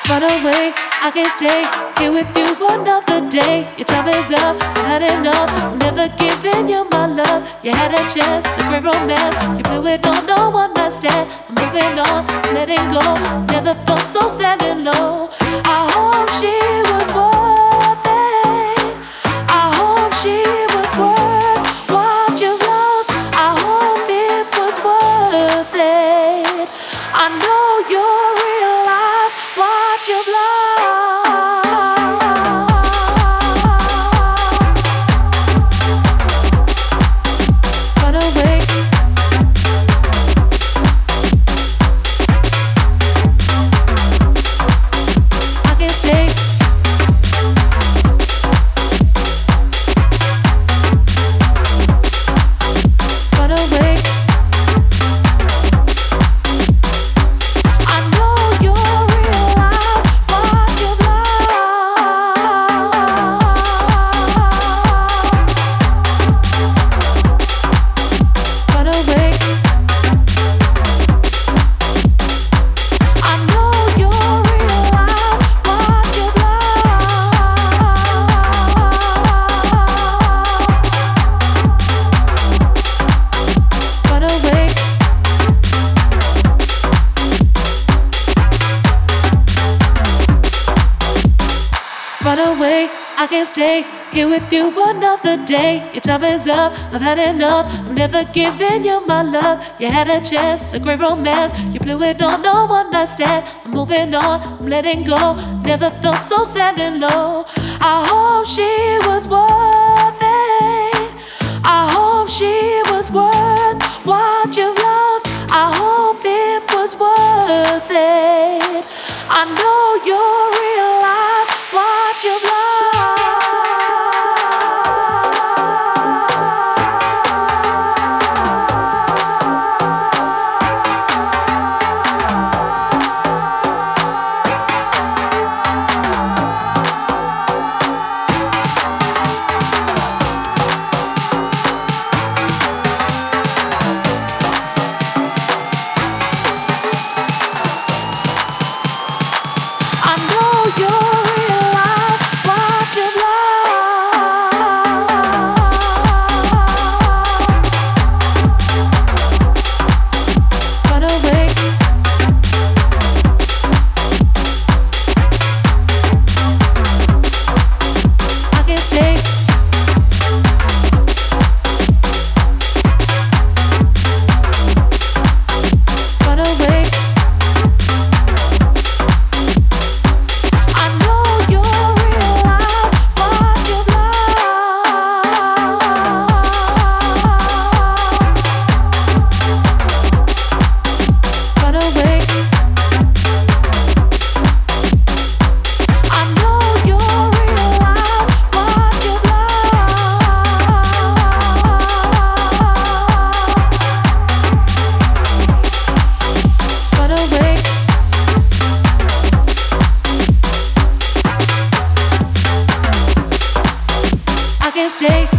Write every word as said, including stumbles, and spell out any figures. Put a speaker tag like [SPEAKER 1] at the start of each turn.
[SPEAKER 1] Run away, I can't stay here with you another day. Your time is up, I've had enough. I'm never giving you my love. You had a chance, a great romance. You blew it on no one night stand. I'm moving on, letting go. Never felt so sad and low. I hope she was worth it. I hope she was worth what you lost. I hope it was worth it. I know you'll realize what you've lost. Run away. I can't stay. Run away. I know you'll realize what you've lost. Run away. I know you'll realize what you've lost. Run away. Run away, I can't stay here with you another day. Your time is up, I've had enough. I'm never giving you my love. You had a chance, a great romance. You blew it on no one night stand. I'm moving on, I'm letting go. Never felt so sad and low. I hope she was worth it. I hope she was worth what you lost. I hope it was worth it. I know you'll realize what you've lost. I know you'll realize what you've lost. Run away. I can't stay. Run away. I know you'll realize what you've lost. Run away. I know you'll realize what you've lost. Run away. I can't stay.